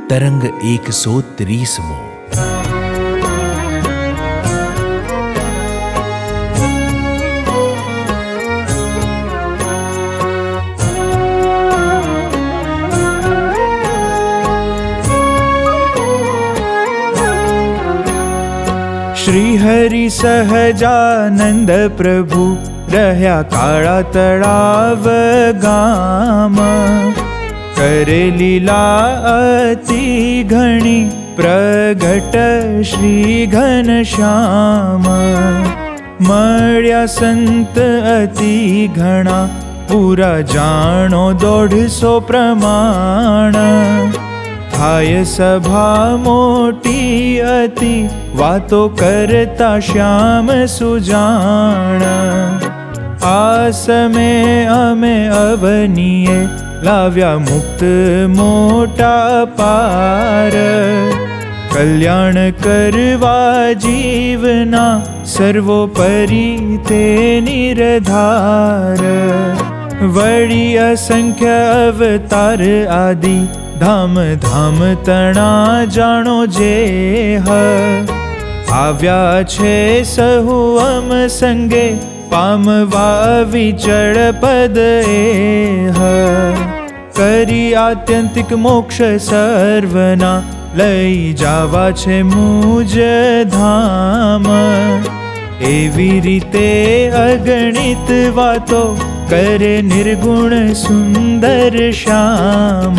तरंग 130मो। श्री हरि सहजानंद प्रभु रह्या काळा तळाव गाम। करे लीला अति घणी प्रगट श्री घनश्याम। मळ्या संत अति घणा पूरा जाणो 150 प्रमाण। थाय सभा मोटी अति वातो करता श्याम सुजाण। आसमे अमे अवनीये लाव्या मुक्त मोटा पार। कल्याण करवा जीवना सर्वोपरि ते निर्धार। वळी असंख्य अवतार आदि धाम धाम तणा जाणो जेह। आव्या छे सहु अम संगे पामवा विचळ पद एह। करी आत्यंतिक मोक्ष सर्वना लई जावा छे मुज धाम। एवी रीते अगणित वातो करे निर्गुण सुंदर श्याम।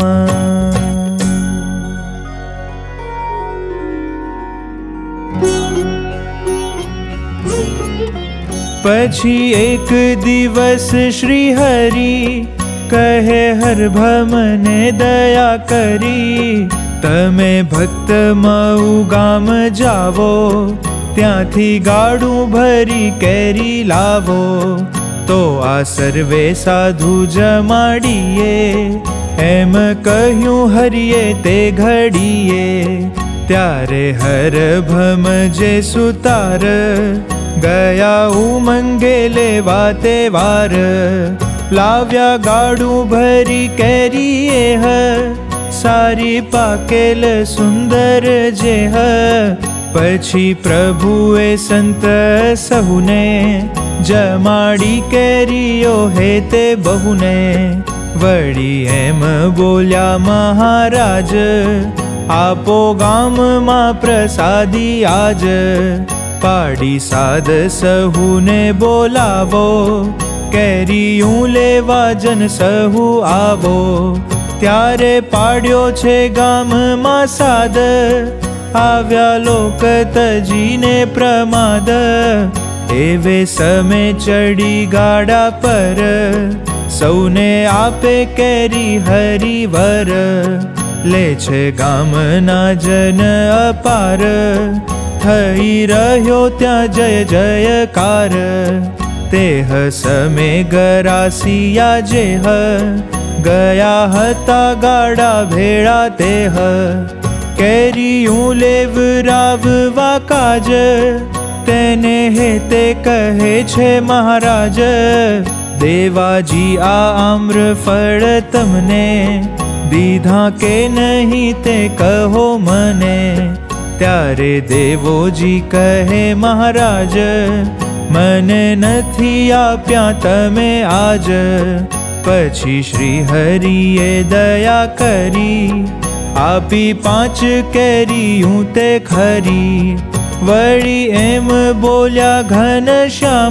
पछी एक दिवस श्री हरि कहे हरभ मने दया करी। तमे भक्त मऊ गाम जावो त्यांथी गाडू भरी केरी लावो। तो आ सर्वे साधु जमाड़िए एम कहूं हरिये ते घड़िए। त्यारे हरभ जे सुतार गया उमंगे लेवा ते वार। लाव्या गाडू भरी केरीए सारी पाकेल सुंदर जेह। पछी प्रभुए संत सहुने जमाड़ी केरियो हे ते बहुने। वड़ी एम बोल्या महाराज आपो गाम मा प्रसादी आज। पाड़ी साध सहुने बोलावो केरियूं लेवा जन सहु आवो। त्यारे पाड्यो छे गाम मा साद आव्या लोक तजीने प्रमाद। एवे समे चढ़ी गाड़ा पर सौने आपे केरी हरिवर। ले छे गाम ना जन अपार थई रह्यो त्या जय जयकार। तेह समे गरासिया जेह गया हता गाड़ा भेड़ा तेह। केरियूं लेवराववा काज तेने हेते कहे छे महाराज। देवाजी आ आम्र फल तमने दीधा के नहीं ते कहो मने। त्यारे देवोजी कहे महाराज मने नथी आप्या तमे आज। पछी श्री हरिये दया करी आपी 5 केरियूं ते खरी। वड़ी एम बोल्या घनश्याम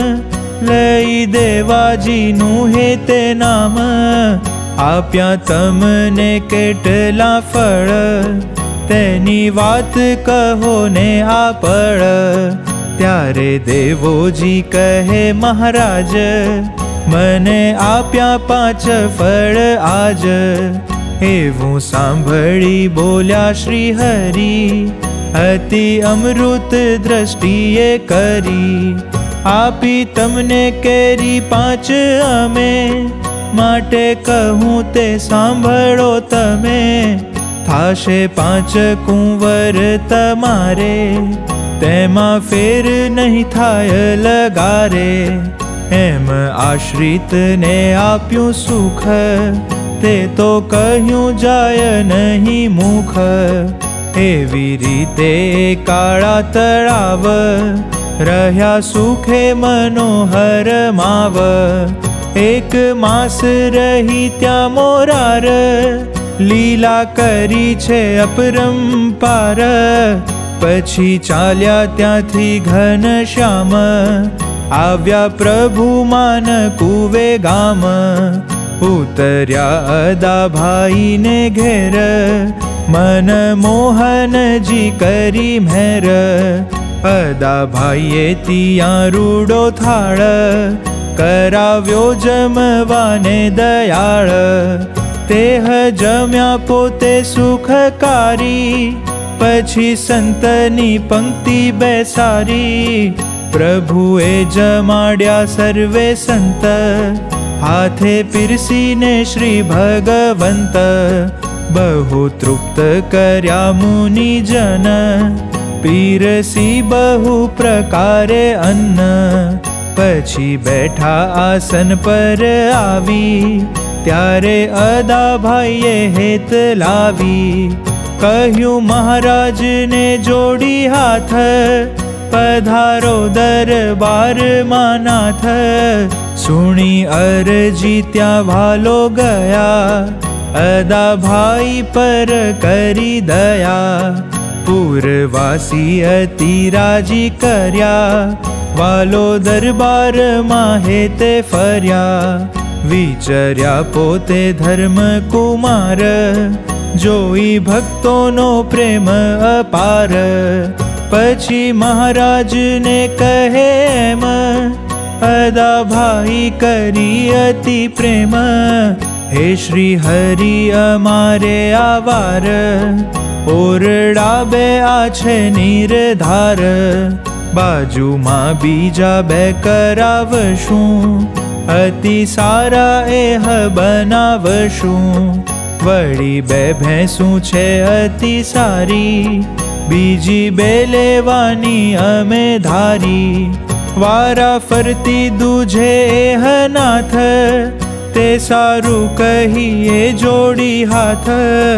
लई देवाजी नु हे ते नाम। आप्या तमने केटला फळ तेनी वात कहो ने आपळ। त्यारे देवोजी कहे महाराज मने आप्या 5 फळ आज। एवं सांभळी बोल्या श्री हरि अति अमृत दृष्टिए करी। आपी तमने केरी 5 अमे माटे कहूं ते सांभळो तमे। थाशे 5 कुंवर तमारे तेमा फेर नहीं थाय लगारे। एम आश्रित ने आप्યું સુખ તે તો કહ્યું જાય નહીં મુખ. એવી રીતે કાળા તળાવ રહ્યા સુખે મનોહર માવ. એક માસ રહી ત્યાં મોરાર, લીલા કરી છે અપરંપાર. પછી ચાલ્યા ત્યાંથી ઘન શ્યામ, આવ્યા પ્રભુ માન કુવે ગામ. ઉતર્યા અદાભાઈને ઘેર, મન મોહનજી કરી મહેર. અદાભાઈએ ત્યાં રૂડો થાળ, કરાવ્યો જમવાને દયાળ. તેહ જમ્યા પોતે સુખકારી, પછી સંતની પંક્તિ બેસારી. પ્રભુએ જમાડ્યા સર્વે સંત, હાથે પીરસીને શ્રી ભગવંત. બહુ તૃપ્ત કર્યા મુનિજન, પીરસી બહુ પ્રકારે અન્ન. પછી બેઠા આસન પર આવી, ત્યારે અદાભાઈએ હેત લાવી. કહ્યું મહારાજને જોડી હાથ, પધારો દરબારમાં નાથ. સુણી અરજી ત્યાં વાલો ગયા, અદાભાઈ પર કરી દયા. પૂરવાસી અતિ રાજી કર્યા, વાલો દરબારમાં હેતે ફર્યા. વિચર્યા પોતે ધર્મ કુમાર, જોઈ ભક્તોનો પ્રેમ અપાર. પછી મહારાજને કહે એમ, અદાભાઈ કરી અતિ પ્રેમ. હે શ્રી હરિ અમારે આવાર, ઓરડા બે આ છે નિર્ધાર. બાજુમાં બીજા બે કરાવશું, અતિ સારા એહ બનાવશું. વળી બે ભેંસું છે અતિ સારી, બીજી બે લેવાની અમે ધારી. વારા ફરતી દૂજે એહ નાથ, તે સારું કહીએ જોડી હાથ.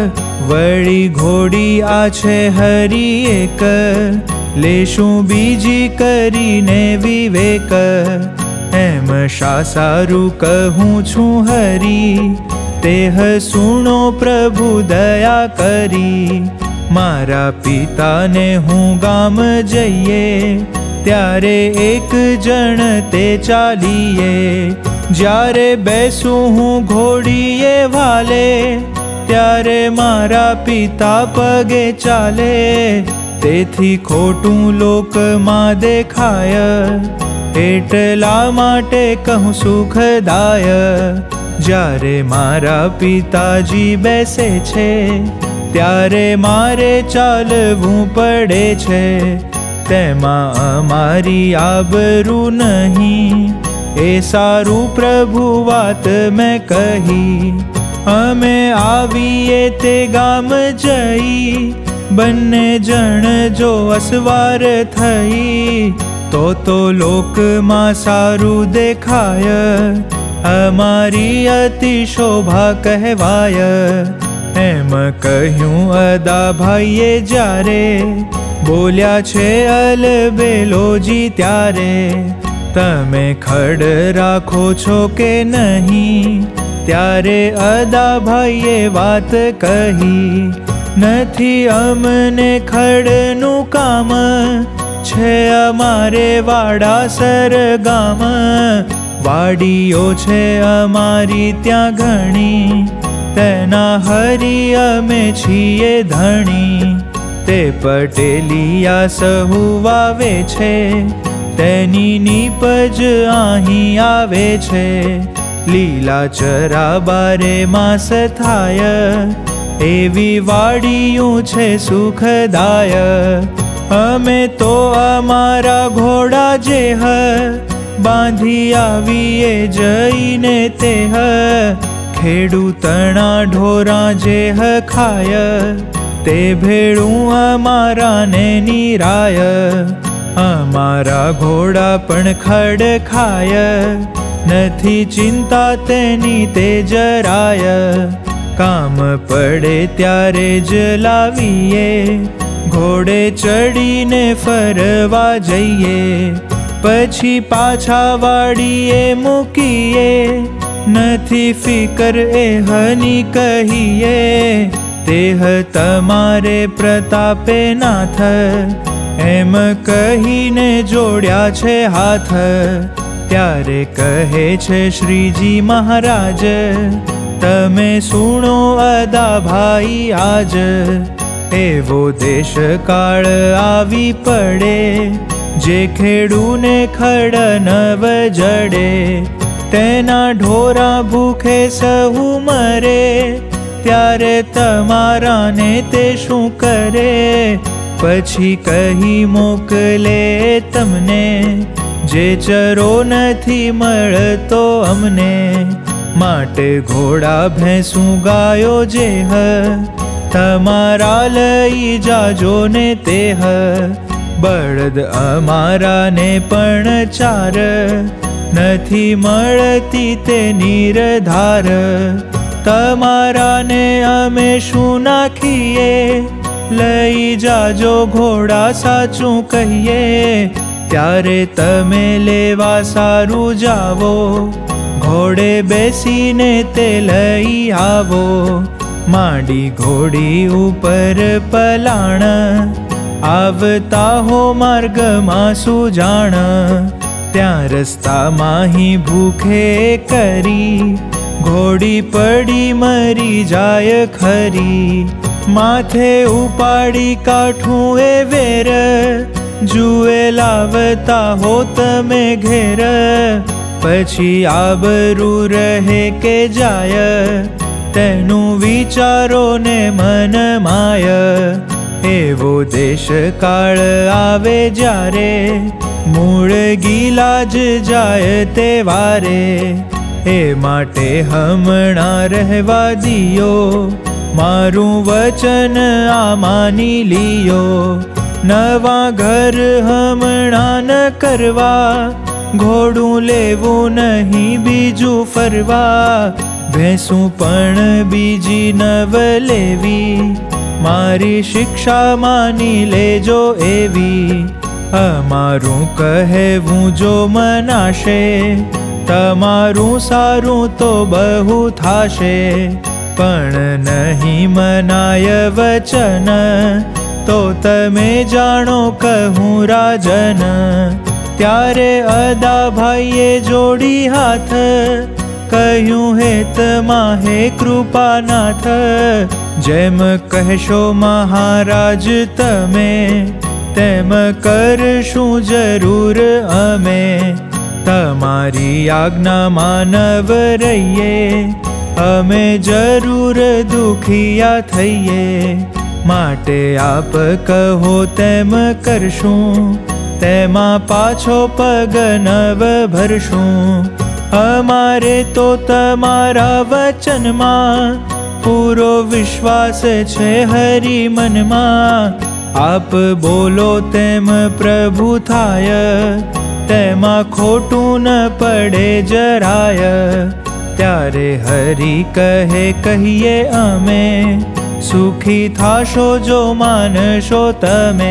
વળી ઘોડી આ છે હરી એક, લેશું બીજી કરીને વિવેક. એમ શા સારું કહું છું હરી, તેહ સુણો પ્રભુ દયા કરી. મારા પિતાને હું ગામ જઈએ, ત્યારે એક જણ તે ચાલીએ. જ્યારે બેસું હું ઘોડીએ વાલે, ત્યારે મારા પિતા પગે ચાલે. તેથી ખોટું લોકમાં દેખાય, એટલા માટે કહું સુખદાય. જ્યારે મારા પિતાજી બેસે છે, ત્યારે મારે ચાલવું પડે છે. તેમાં અમારી આબરૂ નહીં, એ સારું પ્રભુ વાત મેં કહી. અમે આવીએ તે ગામ જઈ, બંને જણ જો અસવાર થઈ. તો લોકમાં સારું દેખાય, અમારી અતિ શોભા કહેવાય. એમ કહ્યું અદાભાઈએ જ્યારે, બોલ્યા છે અલબેલોજી ત્યારે. તમે ખડ રાખો છો કે નહીં, ત્યારે અદાભાઈએ વાત કહી. નથી અમને ખડનું કામ, છે અમારે વાડાસર ગામ. વાડીઓ છે અમારી ત્યાં ઘણી, તેના હરી અમે છીએ ધણી. તે પટેલિયા સહુ વાવે છે, તેની નીપજ અહીં આવે છે. લીલા ચરા બારે માસ થાય, એવી વાડીયું છે સુખદાય. અમે તો અમારા ઘોડા જેહ, બાંધી આવીએ જઈને તેહ. ખેડૂતણા ઢોરા જેહ ખાય, તે ભેળું અમારાને નિરાય. અમારા ઘોડા પણ ખડ ખાય, નથી ચિંતા તેની તે જરાય, કામ પડે ત્યારે જ લાવીએ, ઘોડે ચડીને ફરવા જઈએ, પછી પાછા વાડીએ મૂકીએ, નથી ફિકર એ હની કહીએ, તેહ તમારે પ્રતાપે નાથ, એમ કહીને જોડ્યા છે હાથ, ત્યારે કહે છે શ્રીજી મહારાજ, તમે સુણો અદા ભાઈ આજ, એવો દેશ કાળ આવી પડે, જે ખેડૂને ખડનવ જડે, તેના ઢોરા ભૂખે સહુ મરે, ત્યારે તમારાને તે શું કરે, પછી કહી મોકલે તમને, જે ચરો નથી મળતો અમને, માટે ઘોડા ભેંસું ગાયો જેહ, તમારા લઈ જાજો ને તેહ, બળદ અમારાને પણ ચાર, નથી મળતી તે નિરધાર, તમારાને અમે શું નાખીએ, લઈ જાજો ઘોડા સાચું કહીએ, ત્યારે તમે લેવા સારું જાવો, ઘોડે બેસીને તે લઈ આવો, માંડી ઘોડી ઉપર પલાણ, આવતા હો માર્ગમાં સુજાણ, ત્યાં રસ્તામાં હી ભૂખે કરી, ઘોડી પડી મરી જાય ખરી, માથે ઉપાડી કાઠું એ વેર, જુએ લાવતા હો તમે ઘેર, પછી આબરૂ રહે કે જાય, તેનું વિચારો ને મન માય, એવો દેશ કાળ આવે જ્યારે, મૂળ ગીલા જ જાય તે વારે, એ માટે હમણાં રહેવા દિયો, મારું વચન આ માની લિયો, નવા ઘર હમણાં ન કરવા, ઘોડું લેવું નહીં બીજું ફરવા, ભેંસું પણ બીજી નવ લેવી, મારી શિક્ષા માની લેજો એવી, અમારું કહેવું જો મનાશે, તમારું સારું તો બહુ થાશે, પણ નહીં મનાય વચન, તો તમે જાણો કહું રાજન, ત્યારે અદા ભાઈએ જોડી હાથ, કહ્યું હેતમાં હે કૃપાનાથ, જેમ કહેશો મહારાજ તમે, તેમ કરશું જરૂર અમે, તમારી આજ્ઞા માનવ રહીએ, અમે જરૂર દુખિયા થઈએ, માટે આપ કહો તેમ કરશું, તેમાં પાછો પગ નવ ભરશું, અમારે તો તમારા વચનમાં પૂરો વિશ્વાસ છે હરિ મનમાં, આપ બોલો તેમ પ્રભુ થાય, તેમાં ખોટું ન પડે જરાય, ત્યારે હરિ કહે કહીએ અમે, સુખી થાશો જો માનશો તમે,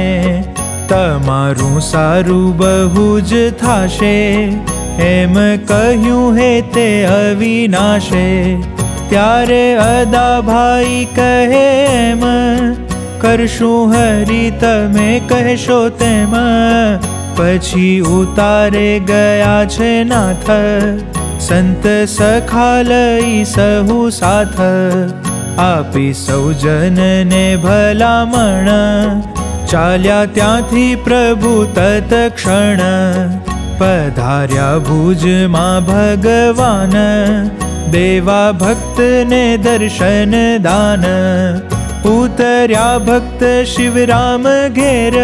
તમારું સારું બહુ જ થાશે, એમ કહ્યું હે તે અવિનાશે, ત્યારે અદા ભાઈ કહે એમ, કરશું હરિ તમે કહેશો તેમ, પછી ઉતારે ગયા છે નાથ, સંત સખા લઈ સહુ સાથ, આપી સૌજનને ભલામણ, ચાલ્યા ત્યાંથી પ્રભુ તત્ક્ષણ, પધાર્યા ભુજમાં ભગવાન, દેવા ભક્તને દર્શન દાન, ઉતર્યા ભક્ત શિવરામ ઘેર,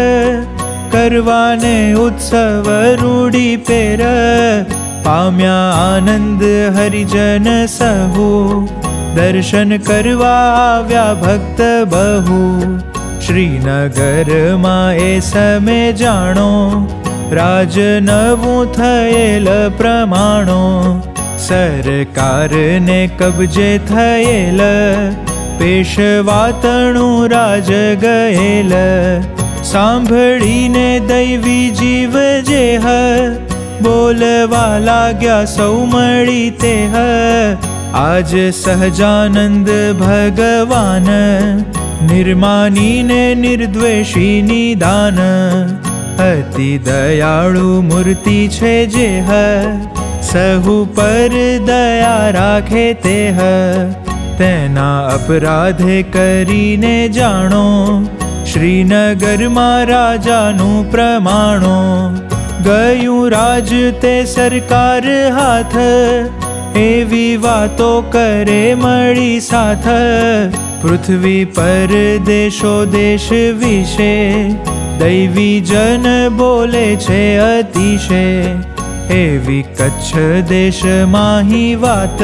કરવાને ઉત્સવ રૂડી પેર, પામ્યા આનંદ હરિજન સહુ, દર્શન કરવા આવ્યા ભક્ત બહુ, શ્રીનગરમાં એ સમે જાણો, રાજ નવું થયેલ પ્રમાણો, સરકારને કબજે થયેલ, પેશવાતણું રાજ ગયેલ. સાંભળીને દૈવી જીવ જેહ, બોલવા લાગ્યા સૌ મળી તેહ. આજ સહજાનંદ ભગવાન, નિર્માનીને નિર્દ્વેષી નિદાન. અતિ દયાળુ મૂર્તિ છે જેહ, સહુ પર દયા રાખે તેહ. તેના અપરાધે કરીને જાણો, શ્રીનગરમાં રાજાનું પ્રમાણો. ગયું રાજ તે સરકાર હાથ, એવી વાતો કરે મળી સાથ. પૃથ્વી પર દેશો દેશ વિશે, દૈવી જન બોલે છે અતિશે. એવી કચ્છ દેશમાં હી વાત,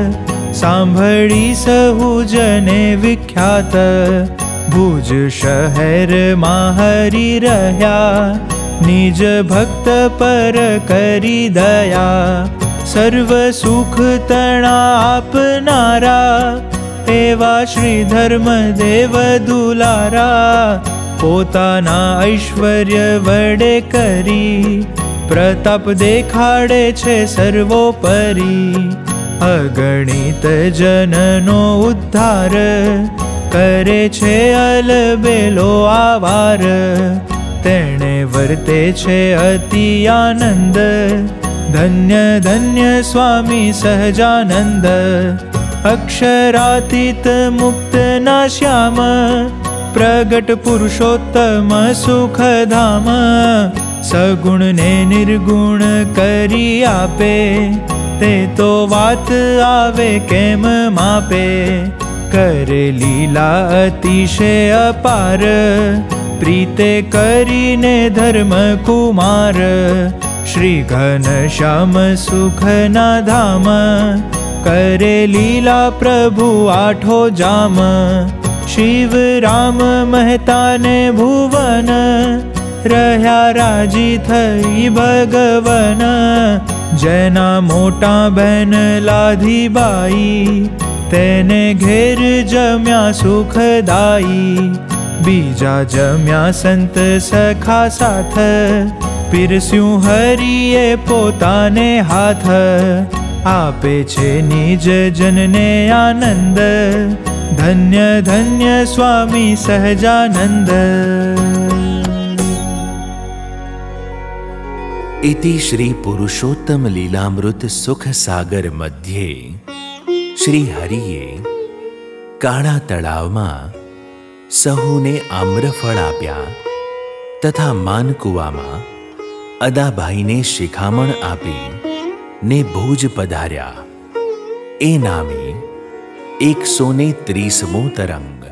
સાંભળી સહુ જને વિખ્યાત. ભુજ શહેરમાં હરી રહ્યા, નિજ ભક્ત પર કરી દયા. સર્વ સુખ તણા આપનારા, એવા શ્રી ધર્મદેવ દુલારા. પોતાના ઐશ્વર્ય વડે કરી, પ્રતાપ દેખાડે છે સર્વોપરી. અગણિત જનનો ઉદ્ધાર, કરે છે અલબેલો આવાર. તેણે વર્તે છે અતિ આનંદ, ધન્ય ધન્ય સ્વામી સહજાનંદ. અક્ષરાતીત મુક્તના શ્યામ, પ્રગટ પુરુષોત્તમ સુખધામ. સગુણને નિર્ગુણ કરી આપે, તે તો વાત આવે કેમ માપે. કરે લીલા અતિશય અપાર, પ્રીતે કરીને ધર્મ કુમાર. શ્રી ઘનશ્યામ સુખના ધામ, કરે લીલા પ્રભુ આઠો જામ. શિવ રામ મહેતાને ભુવન, રહ્યા રાજી થઈ ભગવન. જેના મોટા બહેન લાધીબાઈ, તેને ઘેર જમ્યા સુખદાઈ. બીજા જમ્યા સંત સખા સાથ, પીરસ્યું હરિએ પોતાને હાથ. આપે છે નિજ જનને આનંદ, ધન્ય ધન્ય સ્વામી સહજાનંદ. इति श्री पुरुषोत्तम लीलामृत सुख सागर मध्य श्री हरिए काळा तळावમાં સહુને આમ્રફળ આપ્યા તથા માનકુવામાં અદાભાઈને શિખામણ આપી ને ભુજ પધાર્યા. એ નામે 130મો તરંગ.